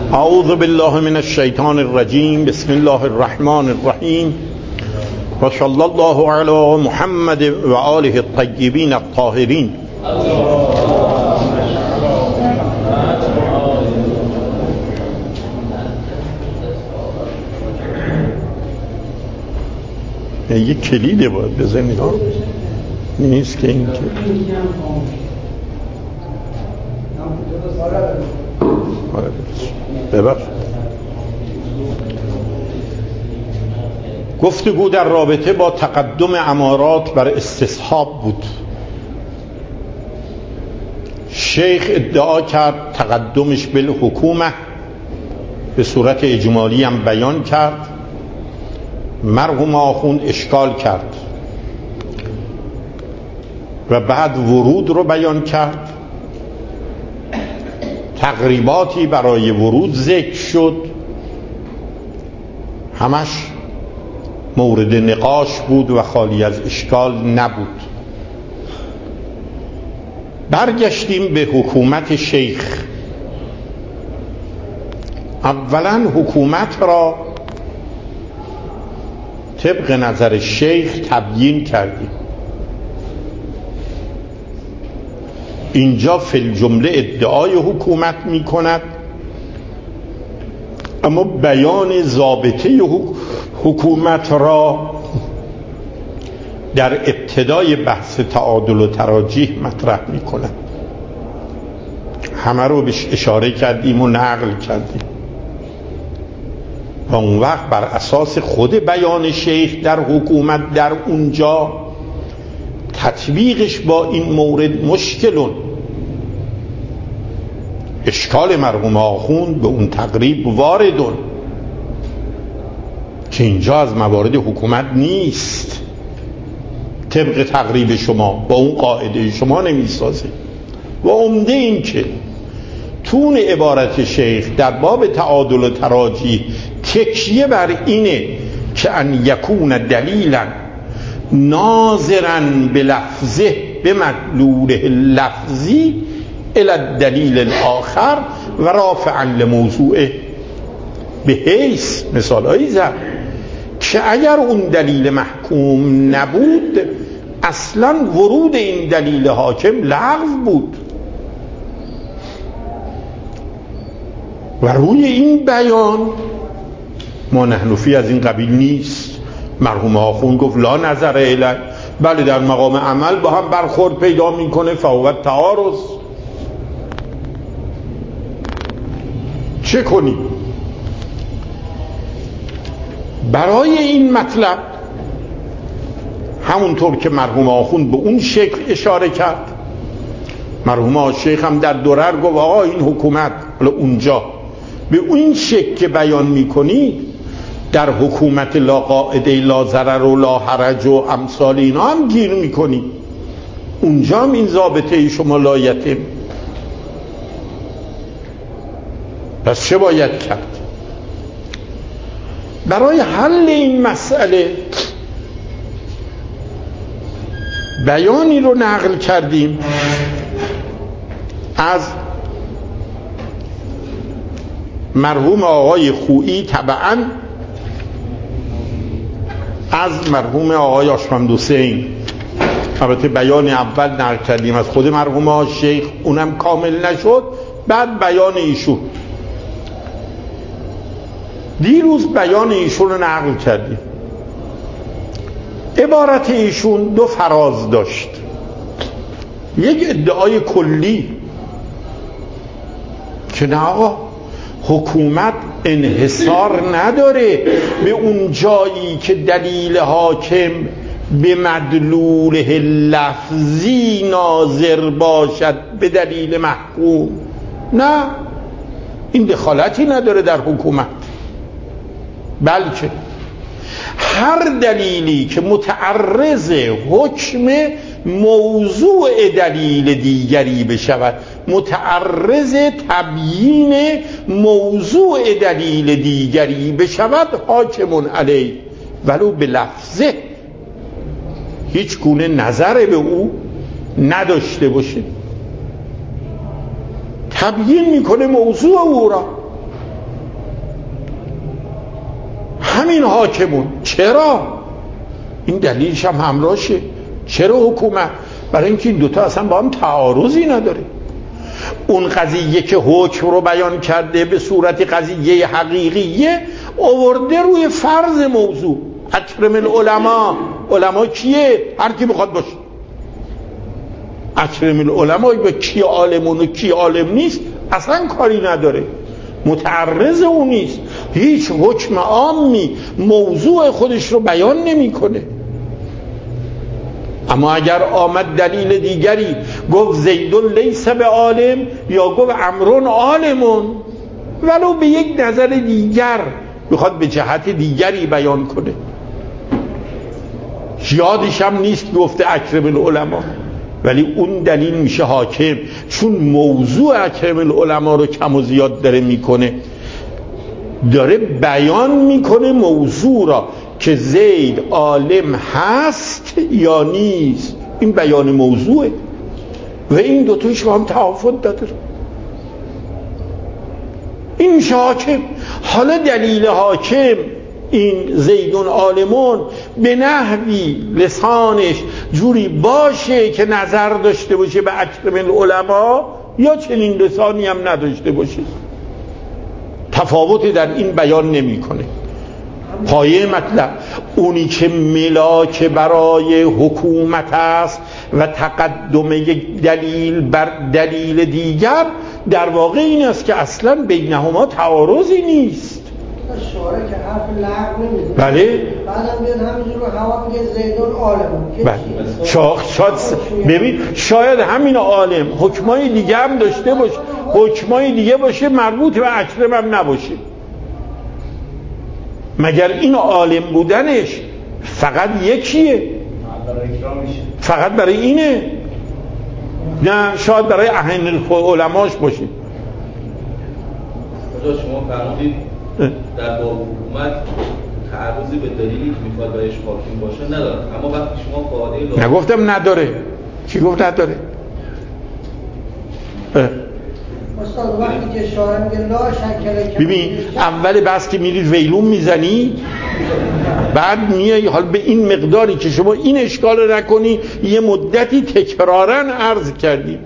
اعوذ بالله من الشیطان الرجیم. بسم الله الرحمن الرحیم و صلی الله علی محمد و آله الطیبین الطاهرین. یه کلیده باید بزنید، نیست که این ببخش. گفتگو در رابطه با تقدم امارات بر استصحاب بود. شیخ ادعا کرد تقدمش بالحکومه، به صورت اجمالی هم بیان کرد. مرحوم آخوند اشکال کرد و بعد ورود رو بیان کرد. تقریباتی برای ورود ذکر شد، همش مورد نقاش بود و خالی از اشکال نبود. برگشتیم به حکومت شیخ. اولا حکومت را طبق نظر شیخ تبیین کردیم. اینجا فی الجمله ادعای حکومت می کند، اما بیان ضابطه حکومت را در ابتدای بحث تعادل و تراجیح مطرح می کند. همه رو بهش اشاره کردیم و نقل کردیم و اون وقت بر اساس خود بیان شیخ در حکومت در اونجا تطبیقش با این مورد مشکلون. اشکال مرحوم آخوند به اون تقریب واردون که اینجا از موارد حکومت نیست، طبق تقریب شما با اون قاعده شما نمیسازه. و عمده این که تون عبارت شیخ در باب تعادل و تراجیح تکیه بر اینه که ان یکون دلیلا ناظرا به لفظه به مدلوله لفظی الی الدلیل الاخر و رافعا لموضوعه، به حیث مثالایی زد که اگر اون دلیل محکوم نبود اصلا ورود این دلیل حاکم لغو بود. و روی این بیان ما نحنفی از این قبیل نیست. مرحوم آخوند گفت لا نظر الی، بله در مقام عمل با هم برخورد پیدا میکنه، فهو تعارض. چه کنیم؟ برای این مطلب همونطور که مرحوم آخوند به اون شکل اشاره کرد، مرحوم شیخ هم در درر گفت آقا این حکومت اونجا به اون شکل که بیان میکنی در حکومت لا قاعده لا ضرر و لا حرج و امثال اینا هم گیر میکنی، اونجا هم این ضابطه شما لایته. پس چه باید کرد؟ برای حل این مسئله بیانی رو نقل کردیم از مرحوم آقای خویی، طبعا از مرحوم آقای آشمند حسین. البته بیان اول نقل کردیم از خود مرحوم آقای شیخ، اونم کامل نشد، بعد بیان ایشون. دیروز بیان ایشون رو نقل کردیم. عبارت ایشون دو فراز داشت. یک ادعای کلی که نه آقا حکومت انحصار نداره به اون جایی که دلیل حاکم به مدلوله لفظی ناظر باشد به دلیل محکوم. نه، این دخالتی نداره در حکومت، بلکه هر دلیلی که متعرض حکم موضوع دلیل دیگری بشود، متعرض تبیین موضوع دلیل دیگری بشود، حاکم علیه ولو به لفظه، هیچ گونه نظر به او نداشته باشه، تبیین میکنه موضوع او را. همین حاکمون. چرا؟ این دلیلش هم همراهشه. چرا حکومت؟ برای اینکه این دوتا اصلا با هم تعارضی نداره. اون قضیه که حکم رو بیان کرده به صورت قضیه حقیقیه، آورده روی فرض موضوع. اکرم العلماء کیه؟ هر کی بخواد باشه. اکرم العلماء به کی عالمون و کی عالم نیست اصلا کاری نداره، متعرض اون نیست. هیچ حکم عامی موضوع خودش رو بیان نمیکنه. اما اگر آمد دلیل دیگری گفت زیدون لیس به عالم یا گفت عمرون عالمون، ولو به یک نظر دیگر بخواد به جهت دیگری بیان کنه، یادش هم نیست گفته اکرم العلماء، ولی اون دلیل میشه حاکم، چون موضوع اکرم العلماء رو کم و زیاد داره میکنه، داره بیان میکنه موضوع را که زید عالم هست یا نیست. این بیان موضوعه و این دوتایش با هم توافق داره. این میشه حاکم. حالا دلیل حاکم این زیدون عالمون به نحوی لسانش جوری باشه که نظر داشته باشه به اکرم العلماء، یا چنین لسانی هم نداشته باشه، تفاوتی در این بیان نمی کنه. پایه مطلب اونی که ملاک برای حکومت است و تقدم یک دلیل بر دلیل دیگر، در واقع این است که اصلا بینهما تعارضی نیست. شارع که حرف لغو نمیزنه. بله. بعدم بیاد همینجور رو هوا میگه زیدون عالمون. بله. ببین شاید همین عالم حکمای دیگه هم داشته باشه، حکمای دیگه باشه مربوط به اکرم هم نباشه. مگر این عالم بودنش فقط یکیه؟ فقط برای اینه؟ نه، شاید برای اهل علماش باشه. خدا شما فرمودید در باب حکومت تعرضی به دلیلی که میخواد برایش حاکم باشه نداره، اما وقتی شما قاعده نگفتم نداره. چی گفت نداره؟ استاد وقتی که شارع میگه لا شکل، ببین اول بس که میرید ویلون میزنی، بعد میای حال به این مقداری که شما این اشکال نکنی، یه مدتی تکرارا عرض کردی.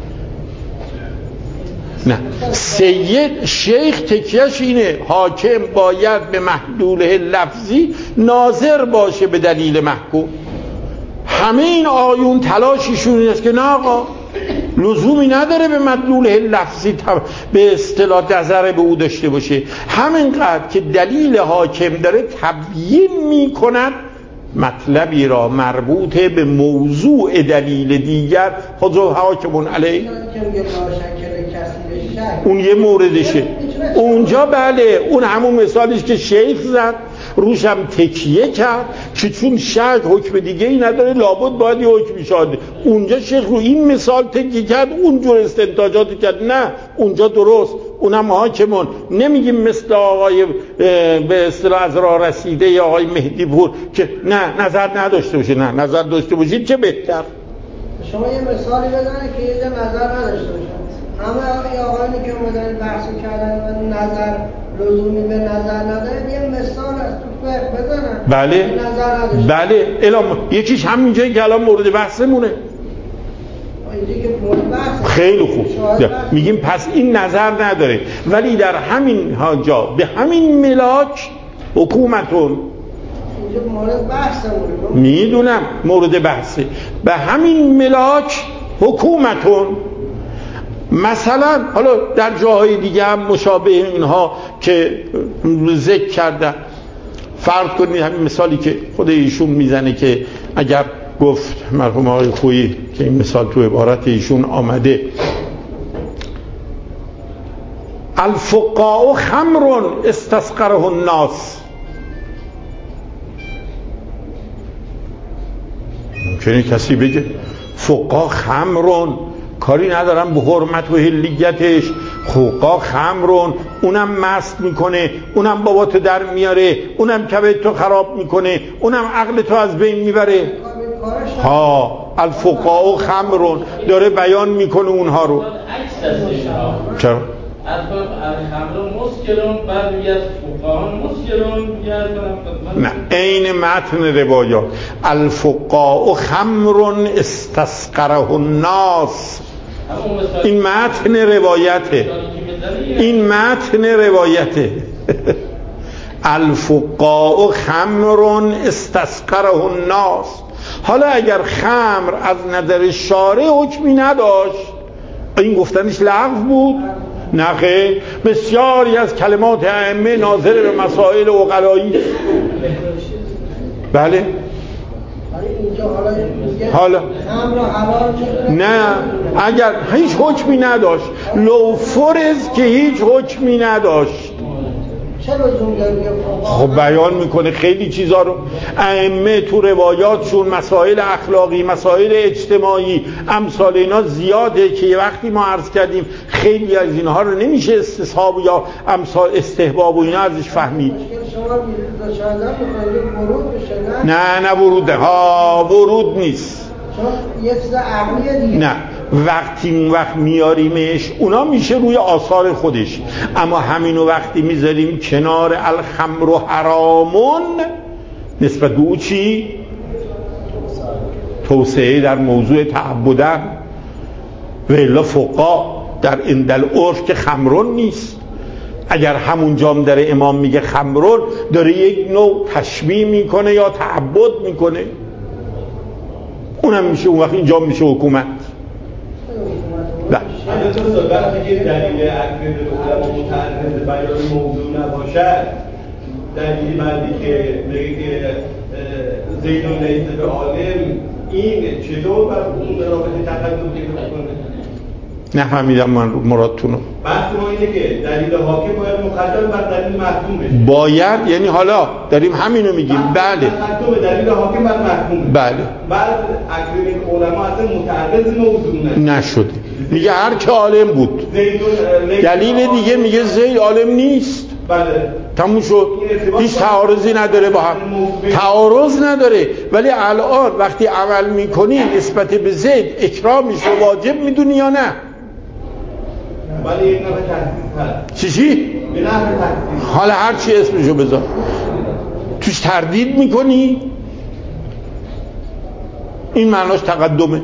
نه، سید شیخ تکیهش اینه حاکم باید به محدوله لفظی ناظر باشه به دلیل محکوم. همه این آیون تلاششون این است که نه آقا، لزومی نداره به مدلوله لفظی به اصطلاح نظر به او داشته باشه، همینقدر که دلیل حاکم داره تبیین میکند مطلبی را مربوط به موضوع دلیل دیگر. حضور حاکمون علیه اون یه موردشه اونجا. بله، اون همون مثالش که شیخ زد روش هم تکیه کرد که چون شک حکم دیگه ای نداره لابد باید یه حکمی شاده. اونجا شیخ رو این مثال تکیه کرد، اونجور استنتاجاتی کرد. نه، اونجا درست، اونم حاکمون. نمیگیم مثل آقای به اصطلاح از راه رسیده یا آقای مهدی پور که نه نظر نداشته باشه. نه، نظر داشته باشید چه بهتر. شما یه مثالی بزنید که یه نظر نداشته باشه. همه آقایانی که اومدن بحث کردن و نظر لزومی به نظر نداره، یه مثال از تو فقه بزنن. بله بله، الان یکیش همینجایی که الان مورد بحثمونه. خیلی خوب میگیم پس این نظر نداره، ولی در همین جا به همین ملاک حکومتون مورد بحثمونه. میدونم مورد بحثه. به همین ملاک حکومتون مثلا حالا در جاهای دیگه هم مشابه اینها که ذکر کردن، فرض کنید همین مثالی که خود ایشون میزنه که اگر گفت مرحوم آقای خویی که این مثال تو عبارت ایشون آمده، الفقاء خمر استسقره الناس، ممکنه کسی بگه فقاء خمرون، کاری ندارم به حرمت و حلیتش، فقاء خمرون، اونم مست میکنه، اونم باباتو در میاره، اونم کبد تو خراب میکنه، اونم عقل تو از بین میبره. ها، الفقاء خمرون داره بیان میکنه اونها رو. چرا؟ الخمر مسکرون بعد میگه فقهاء مسکرون نه عین متن روایات الفقهاء خمر استسقره الناس. این متن روایته، این متن روایته. الفقهاء خمر استسقره الناس. حالا اگر خمر از نظر شارع حکمی نداشت، این گفتنش لغو بود؟ نه خیر، بسیاری از کلمات ائمه ناظر به مسائل عقلایی. بله حالا نه اگر هیچ حکمی نداشت، لو فرض که هیچ حکمی نداشت، خب بیان میکنه خیلی چیزا رو. ائمه تو روایاتشون مسائل اخلاقی، مسائل اجتماعی، امثال اینا زیاده که وقتی ما عرض کردیم خیلی از اینها رو نمیشه استصحاب یا امثال استحباب و اینا ازش فهمید. نه ورود ورود نیست، نه وقت میاریمش اونا میشه روی آثار خودش، اما همینو وقتی میذاریم کنار الخمر و حرامون نسبت به او چی؟ توسعه در موضوع تعبدن. و الا فقها در اندل عرف که خمرون نیست. اگر همون جام داره امام میگه خمرون، داره یک نوع تشبیه میکنه یا تعبد میکنه، اونم میشه اون وقت اینجا میشه حکومت. وقتی که دلیل اکبر علما متعرض بیان موضوع نباشد، دلیل بعدی که میگه که زیدون لیس به عالم، این چطور بر اون رابطه تقدم پیدا کنه؟ نفهمیدم من مرادتونو. بحث ما اینه که دلیل حاکم باید مقدم بر دلیل محکوم بشه. باید، یعنی حالا داریم همینو میگیم. بله مقدم دلیل حاکم بر محکوم. بله. بعد اکبر علما اصلا متعرض موضوع نشده، میگه هر که عالم بود. دلیل دیگه میگه زید عالم نیست. بله تموم شد، هیچ تعارضی نداره با هم، تعارض نداره. ولی الان وقتی عمل میکنی نسبت به زید اکرامش رو واجب میدونی یا نه؟ ولی یک نفر تحصیل چی؟ به نفر تحصیل. حالا هر چی اسمشو بذار، توش تردید میکنی؟ این معناش تقدمه.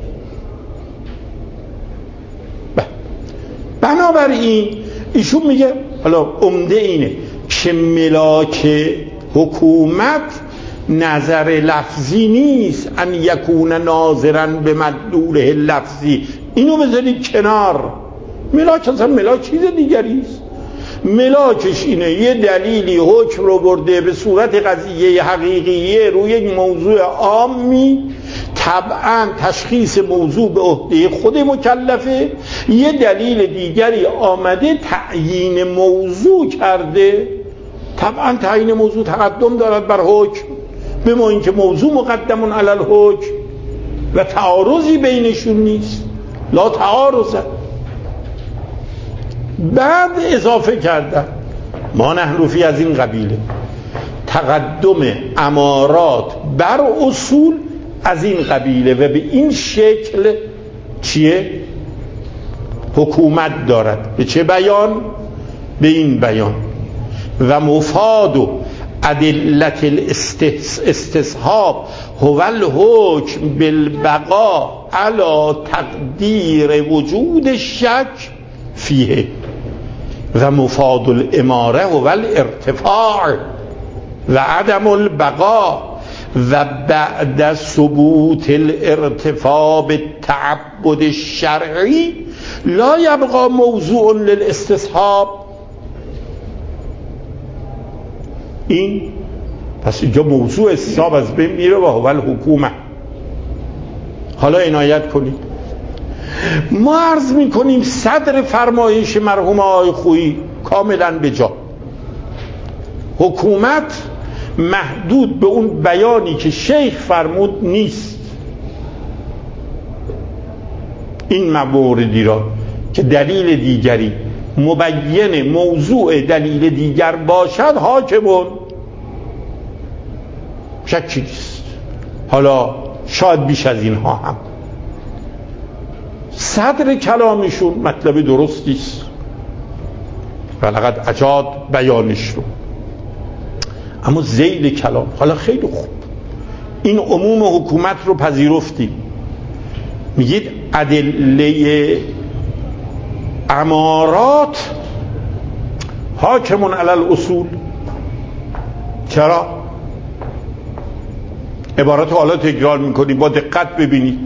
بنابراین ایشون میگه حالا عمده اینه که ملاک حکومت نظر لفظی نیست، ان یکون ناظرا به مدلوله لفظی. اینو بذارید کنار. ملاک اصلا ملاک چیز دیگری است. ملاکش اینه یه دلیلی حکم رو برده به صورت قضیه حقیقیه روی یک موضوع عامی، طبعا تشخیص موضوع به عهده خود مکلفه. یه دلیل دیگری آمده تعیین موضوع کرده، طبعا تعیین موضوع تقدم دارد بر حکم، به ما اینکه موضوع مقدمون علی الحکم و تعارضی بینشون نیست، لا تعارض. بعد اضافه کردن ما نحنفی از این قبیله، تقدم امارات بر اصول از این قبیله و به این شکل چیه؟ حکومت دارد. به چه بیان؟ به این بیان. و مفاد و ادلت الاستصحاب هو الحکم بالبقاء علی تقدیر وجود الشک فیه و مفاد الاماره هو الارتفاع و عدم البقاء و بعد ثبوت الارتفاع بالتعبد الشرعی لا یبقى موضوع للاستصحاب. این پس اینجا موضوع استصحاب از بین میره و هو الحکومه. حالا عنایت کنید، ما عرض میکنیم صدر فرمایش مرحوم آقای خویی کاملا به جا. حکومت محدود به اون بیانی که شیخ فرمود نیست. این موردی را که دلیل دیگری مبین موضوع دلیل دیگر باشد حاکمون، شکی نیست. حالا شاید بیش از اینها هم. صدر کلامشون مطلب درستی است، ولقد اجاد بیانش رو. اما ذیل کلام، حالا خیلی خوب این عموم حکومت رو پذیرفتیم، میگید ادله امارات حاکمون علی الاصول. چرا؟ عبارت حالا تکرار میکنیم، با دقت ببینید.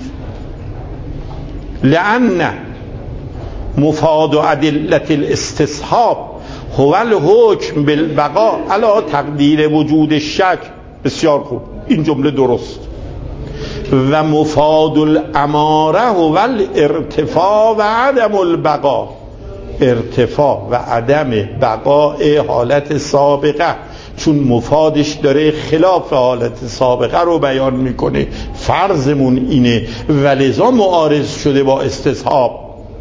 لأن مفاد ادله الاستصحاب هو الحکم بالبقاء علی تقدیر وجود الشک. بسیار خوب، این جمله درست. و مفاد الاماره هو الارتفاع و عدم البقاء. ارتفاع و عدم بقاء حالت سابقه، چون مفادش داره خلاف حالت سابقه رو بیان میکنه. فرضمون اینه و لذا معارض شده با استصحاب.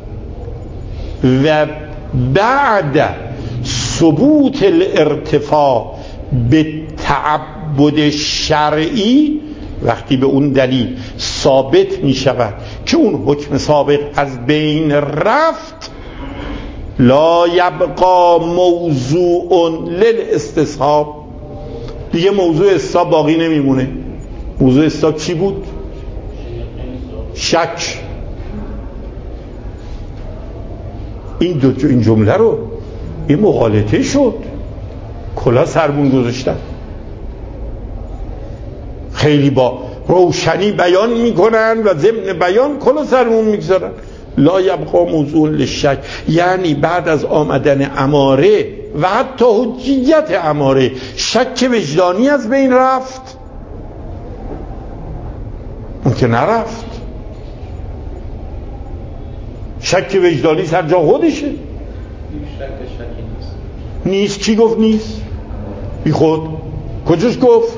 و بعد ثبوت الارتفاع به تعبد شرعی، وقتی به اون دلیل ثابت می شود که اون حکم سابق از بین رفت، لا یبقا موضوع للاستصحاب، دیگه موضوع استصحاب باقی نمیمونه. موضوع استصحاب چی بود؟ شک. این جمله رو این مغالطه شد، کلا سربون گذاشتن، خیلی با روشنی بیان میکنن و ضمن بیان کلا سربون میگذارن. لا یبقا موضوع للشک، یعنی بعد از آمدن اماره و حتی حجیت اماره شک وجدانی از بین رفت؟ اون که نرفت. شک وجدانی سر جا خودشه. نیست. کی گفت نیست؟ بی خود. کجاش گفت؟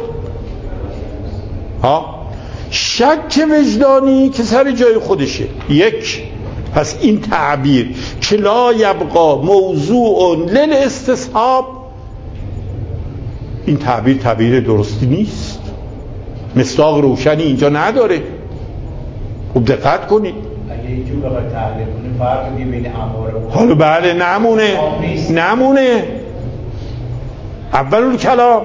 شک وجدانی که سر جای خودشه. یک، پس این تعبیر که لا یبقا موضوع للاستصحاب، این تعبیر درستی نیست، مصداق روشنی اینجا نداره. خوب دقت کنید. اگه اینجور بخواد تحلیل کنیم فرقی بین اماره و حالا بله نمونه. اول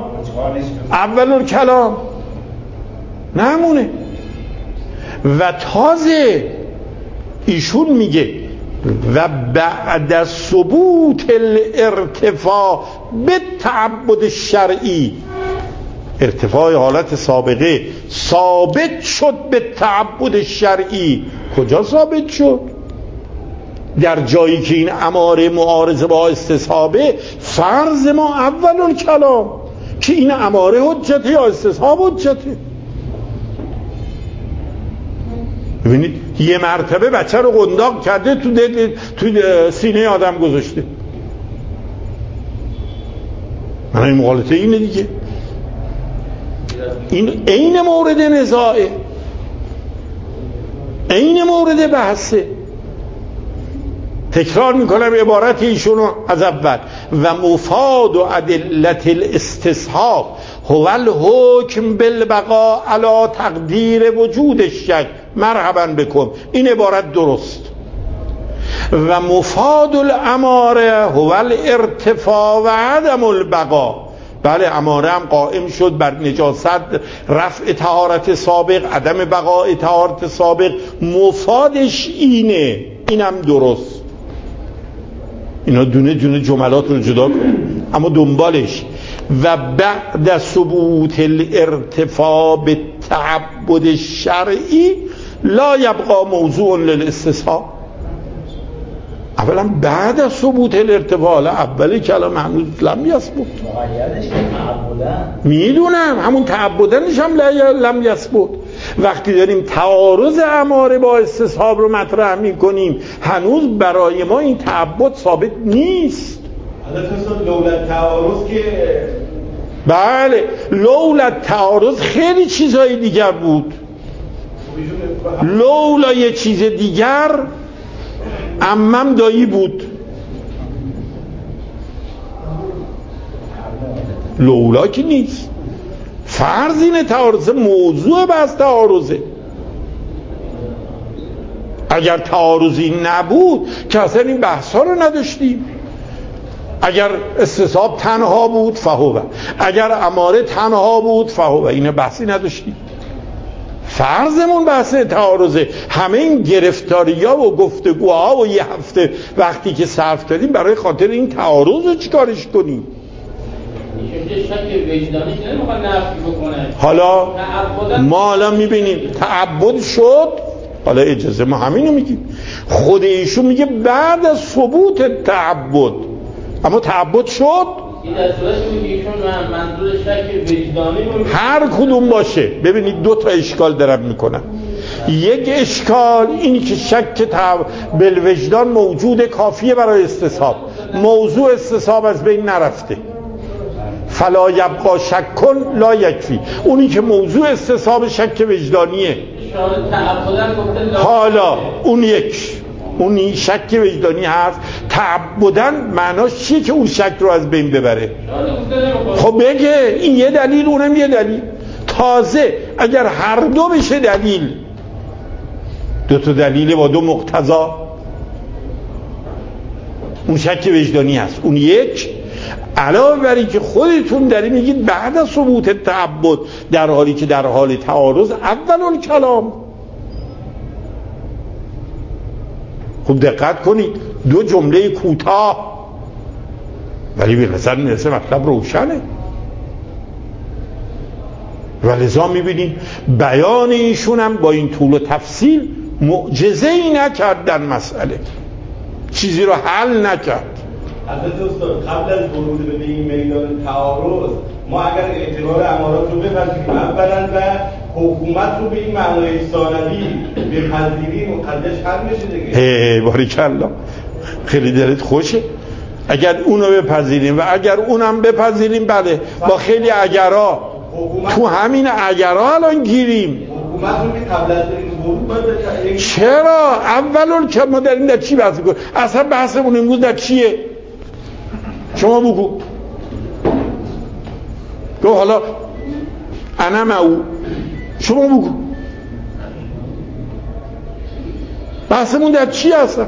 کلام نمونه. و تازه ایشون میگه و بعد ثبوت الارتفاع به تعبد شرعی، ارتفاع حالت سابقه ثابت شد به تعبد شرعی. کجا ثابت شد؟ در جایی که این اماره معارضه با استصحابه. فرض ما اول کلام که این اماره حجته یا استصحاب حجته. ببینید یه مرتبه بچه رو قنداق کرده تو سینه آدم گذاشته. من این مغالطه اینه دیگه. این عین مورد نزاعه، عین مورد بحثه. تکرار میکنم عبارت ایشونو از اول. و مفاد و ادلت الاستصحاب هو الحکم بالبقاء علی تقدیر وجود الشک. مرحبا بکن، این عبارت درست. و مفاد الاماره هو الارتفاع و عدم البقاء. بله اماره هم قائم شد بر نجاست، رفع طهارت سابق، عدم بقاء طهارت سابق. مفادش اینه، اینم درست. اینا دونه دونه جملات رو جدا کن، اما دنبالش و بعد ثبوت الارتفاع به تعبد شرعی لا یبقا موضوع للاستصحاب. اولا بعد از ثبوت الارتفاع، اول کلام هنوز لم یثبت. مقیدش که تعبدن میدونم، همون تعبدنش هم لم یثبت. وقتی داریم تعارض اماره با استصحاب رو مطرح میکنیم، هنوز برای ما این تعبد ثابت نیست. لولا تعارض که بله، لولا تعارض خیلی چیزهای دیگر بود. لولا یه چیز دیگر عمم دایی بود. لولا که نیست. فرض اینه تعارض موضوع بحث تعارضه. اگر تعارضی نبود که اصلا این بحث ها رو نداشتیم. اگر استصحاب تنها بود فهو، اگر اماره تنها بود فهو. این بحثی نداشتیم. فرضمون بحث تعارضه. همه این گرفتاری‌ها و گفتگوها و یه هفته وقتی که صرف کردیم برای خاطر این تعارض رو چیکارش کنیم؟ حالا ما الان میبینیم تعبد شد. حالا اجازه ما همینو میگیم. خود ایشون میگه بعد از ثبوت تعبد، اما تعبد شد. این در صورتی بود که ایشون منظور شک وجدانی هر کدوم باشه. ببینید دو تا اشکال دارم میکنم. یک اشکال اینی که شک بالوجدان موجود کافیه برای استصحاب. موضوع استصحاب از بین نرفته. فلا یبقا شکن لا یکفی. اونی که موضوع استصحاب شک وجدانیه. حالا اون اونی شک وجدانی هست. تعبدن معناش چیه که اون شک رو از بین ببره؟ خب بگه این یه دلیل اونم یه دلیل. تازه اگر هر دو بشه دلیل، دو تا دلیل با دو مقتضا، اون شک وجدانی هست. اون یک. علاوه بر این که خودتون داری میگید بعد از ثبوت تعبد، در حالی که در حال تعارض اول الکلام. خوب دقت کنید، دو جمله کوتاه ولی به نظر میرسه مطلب روشنه. ولذا میبینیم بیان ایشون هم با این طول و تفصیل معجزه ای نکرد در مسئله، چیزی رو حل نکرد. حضرت استاد قبل از ورود به این میدان تعارض ما اگر اعتبار امارات رو بپذیریم اولا و حکومت رو به این معنای ثانوی بپذیریم و قدش حل میشه دیگه. باریکالله، خیلی دلت خوشه. اگر اونو بپذیریم و اگر اونم بپذیریم، بله با خیلی اگرها تو همین اگرها الان گیریم. حکومت رو که قبل از این ورود باید چرا؟ اولون که ما داریم در چی بحث می‌کنیم؟ اصلا بحثمون امروز در چیه؟ شما بگو. گو حالا انا معو، شما بگو بحثمون در چی هستن؟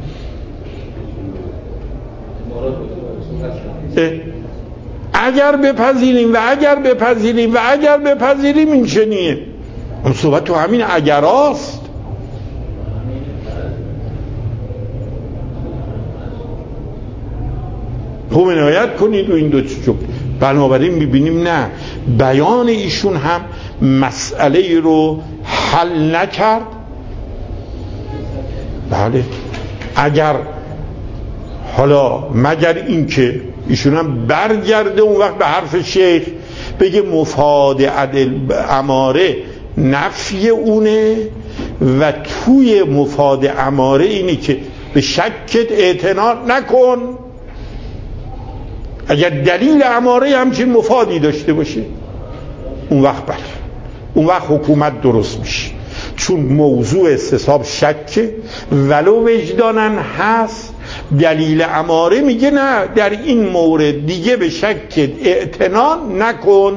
اگر بپذیریم و اگر بپذیریم و اگر بپذیریم این چنیه؟ اون صحبت تو همین اگر هست. خوب عنایت کنید و این دو چیز. بنابراین میبینیم نه، بیان ایشون هم مسئله رو حل نکرد. بله اگر حالا مگر این که ایشون هم برگرده اون وقت به حرف شیخ بگه مفاد عدل اماره نفی اونه و توی مفاد اماره اینه که به شکت اعتنا نکن. اگر دلیل اماره همچین مفادی داشته باشه اون وقت بله، اون وقت حکومت درست میشه، چون موضوع استصحاب شکه ولو وجدانن هست. دلیل اماره میگه نه، در این مورد دیگه به شک اعتنا نکن.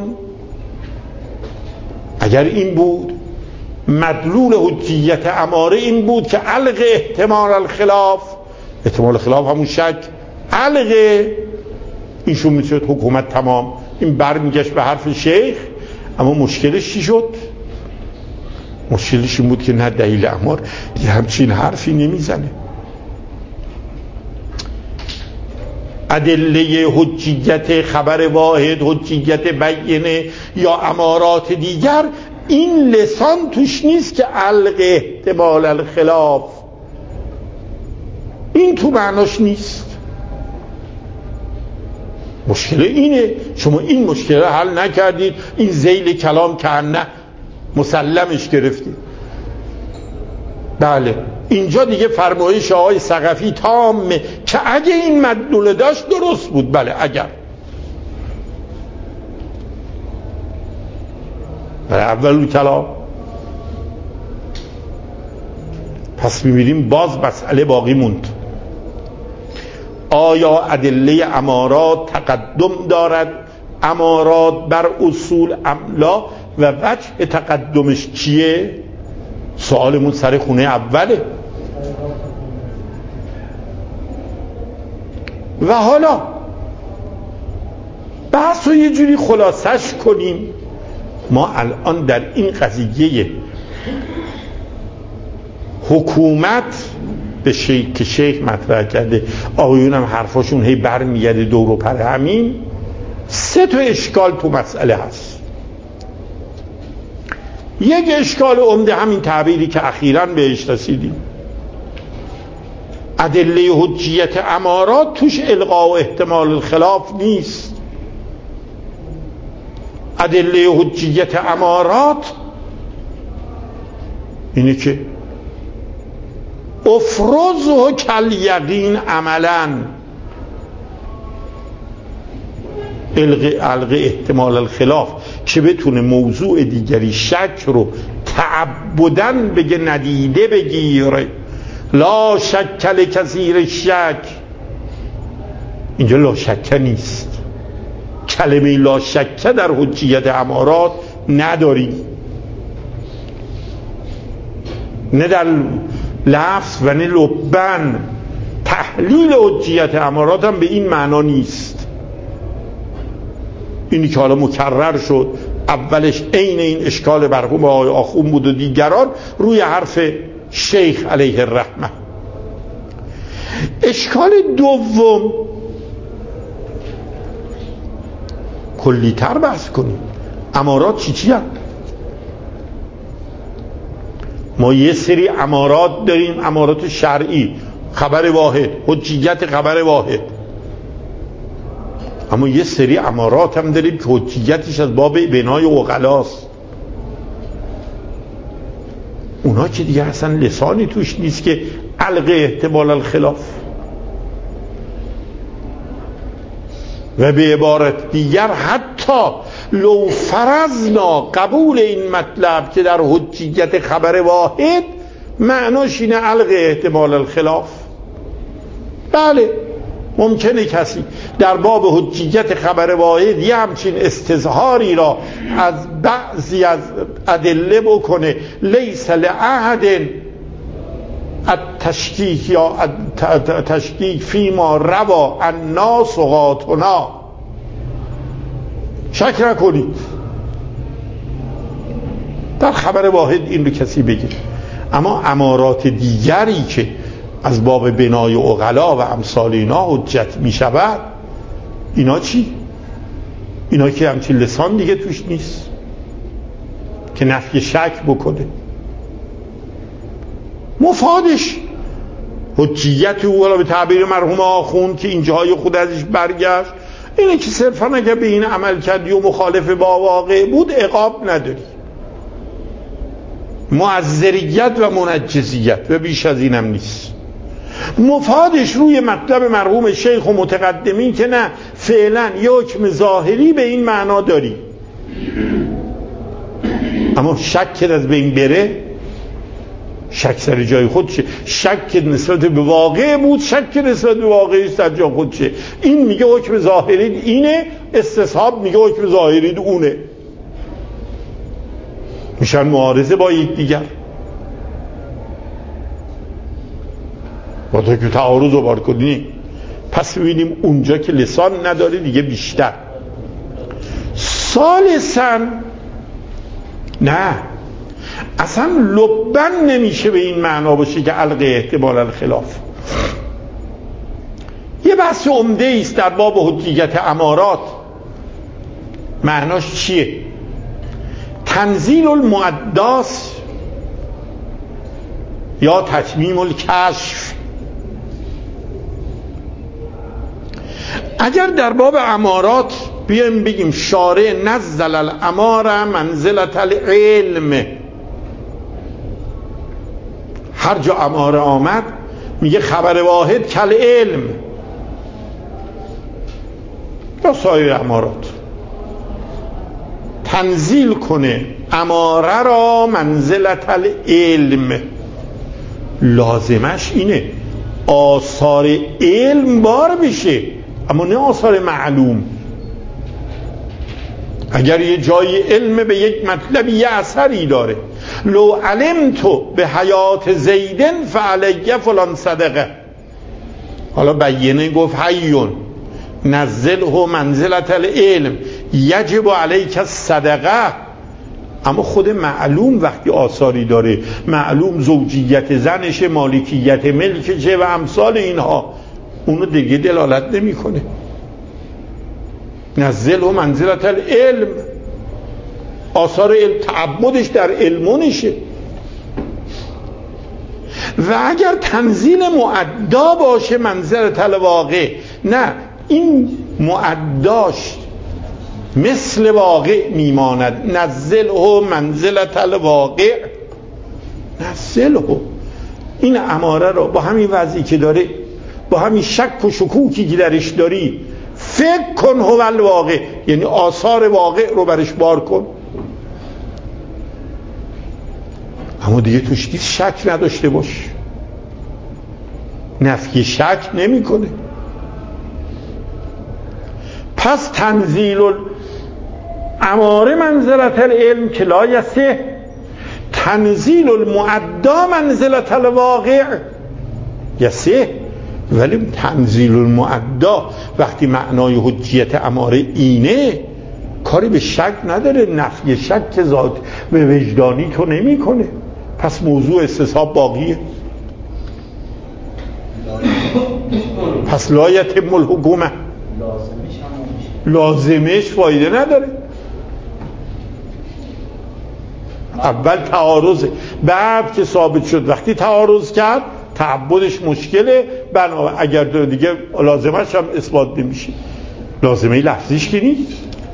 اگر این بود مدلول حجیت اماره این بود که علق احتمال الخلاف، احتمال خلاف همون شک، علق اینشون میشد حکومت تمام. این برمیگشت به حرف شیخ. اما مشکلش چی شد؟ مشکلش این بود که نه، دلیل امار یه همچین حرفی نمیزنه. ادله حجیت خبر واحد، حجیت بیینه یا امارات دیگر، این لسان توش نیست که علق احتمال الخلاف، این تو معناش نیست. مشکل اینه، شما این مشکل رو حل نکردید، این ذیل کلام که نه مسلمش گرفتید. بله اینجا دیگه فرمایش آقای ثقفی تامه که اگه این مدلول داشت درست بود. بله اگر اول کلام. پس می‌بینیم باز مسئله باقی موند. آیا ادله امارات تقدم دارد؟ امارات بر اصول املا و وجه تقدمش چیه؟ سوالمون سر خونه اوله. و حالا بحث رو یه جوری خلاصش کنیم. ما الان در این قضیه حکومت به که شیخ مطرح کرده، آقایون هم حرفاشون هی برمیگرده دور و پر همین، 3 تا اشکال تو مسئله هست. یک اشکال عمده همین تعبیری که اخیراً بهش رسیدیم، ادله حجیت امارات توش الغا و احتمال الخلاف نیست. ادله حجیت امارات اینه که افرزه کل یقین عملا، الغ احتمال الخلاف که بتونه موضوع دیگری شک رو تعبدن بگه ندیده بگیره. لا شک لکثیر شک، اینجا لا شک نیست. کلمه لا شک در حجیت امارات نداریم، نه در لفظ و نه لبن. تحلیل حجیت امارات هم به این معنا نیست. اینی که حالا مکرر شد، اولش عین این اشکال مرحوم آقای آخوند بود و دیگران روی حرف شیخ علیه الرحمه. اشکال دوم کلی‌تر بحث کنیم. امارات چی هست؟ ما یه سری امارات داریم، امارات شرعی، خبر واحد، حجیت خبر واحد. اما یه سری امارات هم داریم که حجیتش از باب بنای عقلاست. اونا که دیگه اصلا لسانی توش نیست که الغ احتمال الخلاف. و به عبارت دیگر حتی لو فرضنا قبول این مطلب که در حجیت خبر واحد معناش اینه الغ احتمال الخلاف، بله ممکنه کسی در باب حجیت خبر واحد یه همچین استظهاری را از بعضی از ادله بکنه، لیس لأحد التشکیک یا تشکیک فیما روا الناس غاتنا. شک نکنید در خبر واحد این رو کسی بگه. اما امارات دیگری که از باب بنای عقلا و امثال اینا حجت می شود، اینا چی؟ اینا که همچین لسان دیگه توش نیست که نفی شک بکنه. مفادش حجیت او، حالا به تعبیر مرحوم آخوند که اینجاهای خود ازش برگشت، اینه که صرفا اگه به این عمل کردی و مخالف با واقع بود عقاب نداری. معذریت و منجزیت و بیش از اینم نیست. مفادش روی مطلب مرحوم شیخ و متقدمین که نه فعلا یه حکم ظاهری به این معنا داری، اما شک از بین بره، شک سر جای خودشه. شک نسبت به واقع بود، شک نسبت به واقعی سر جای خودشه. این میگه حکم ظاهری اینه، استصحاب میگه حکم ظاهری اونه، میشن معارضه با یک دیگر. با تو که تعارض رو بار کنیم، پس ببینیم اونجا که لسان نداره دیگه بیشتر. ثالثاً نه اصلا لبن نمیشه به این معنا باشه که الغ احتمال الخلاف. یه بحث عمده است در باب حجیت امارات. معناش چیه؟ تنزیل المعداس یا تتمیم الکشف. اگر در باب امارات بیایم بگیم شارع نزل الاماره منزلت العلم، هر جا اماره آمد میگه خبر واحد کل علم یا سایر امارات، تنزیل کنه اماره را منزلت العلم، لازمش اینه آثار علم بار بشه، اما نه آثار معلوم. اگر یه جای علم به یک مطلب یه اثری داره، لو علمتو به حیات زیدن فعلیه فلان صدقه، حالا بیینه گفت حیون، نزله منزلة العلم یجب علیک الصدقه. اما خود معلوم وقتی آثاری داره، معلوم زوجیت زنش، مالکیت ملکشه و امثال اینها، اونو دیگه دلالت نمی کنه. نزله منزلة العلم، آثار علم تعبدش در علمونشه. و اگر تنزیل معدا باشه منزلة الواقع، نه این معداش مثل واقع میماند. نزله منزلة الواقع، نزله. این اماره رو با همین وضعی که داره، با همین شک و شکوکی که درش داری، فکر کن هو الواقع، یعنی آثار واقع رو برش بار کن. اما دیگه توش هیچ شک نداشته باش، نفی شک نمی کنه. پس تنزیل الاماره منزلة العلم که لا یصح، تنزیل المعدا منزلة الواقع یصح. ولی تنزیل المعدا وقتی معنای حجیت اماره اینه، کاری به شک نداره، نفی شک که ذات به وجدانی تو نمی کنه. پس موضوع استصحاب باقیه. پس لا یتم الحکومه، لازمش فایده نداره. اول تعارضه، بعد که ثابت شد وقتی تعارض کرد تعبدش مشکله، بنابراین اگر دیگه لازمش هم اثبات نمیشه، لازمه لفظیش که نیست.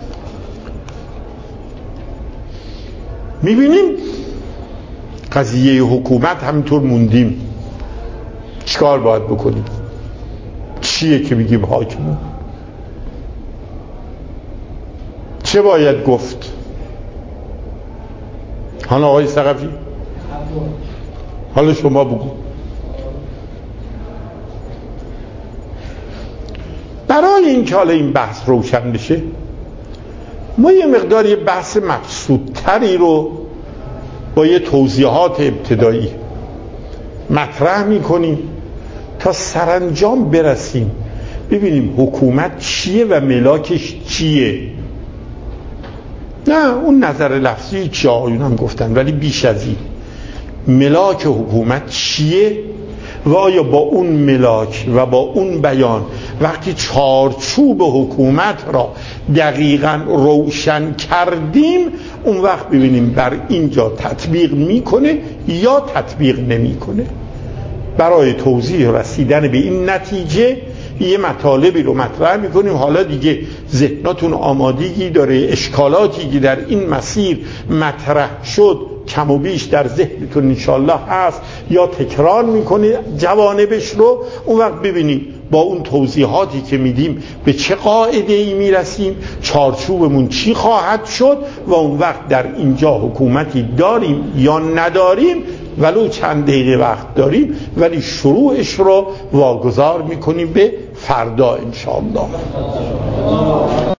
میبینیم قضیه حکومت همینطور موندیم. چیکار باید بکنیم؟ چیه که میگیم حاکمون؟ چه باید گفت؟ حالا آقای ثقفی، حالا شما بگو. برای این که حالا این بحث روشن بشه، ما یه مقدار یه بحث مبسوط‌تری رو با یه توضیحات ابتدایی مطرح میکنیم تا سرانجام برسیم ببینیم حکومت چیه و ملاکش چیه. نه اون نظر لفظی چیه آقایون هم گفتن، ولی بیش از این ملاک حکومت چیه و آیا با اون ملاک و با اون بیان وقتی چارچوب حکومت را دقیقاً روشن کردیم، اون وقت ببینیم بر اینجا تطبیق میکنه یا تطبیق نمیکنه. برای توضیح رسیدن به این نتیجه یه مطالبی رو مطرح میکنیم. حالا دیگه ذهناتون آمادگی داره، اشکالاتی که در این مسیر مطرح شد کم و بیش در ذهنتون انشالله هست یا تکرار میکنید جوانبش رو. اون وقت ببینیم با اون توضیحاتی که میدیم به چه قاعده ای میرسیم، چارچوبمون چی خواهد شد و اون وقت در اینجا حکومتی داریم یا نداریم، ولو چند دقیقه وقت داریم ولی شروعش رو واگذار میکنیم به فردا انشاءالله.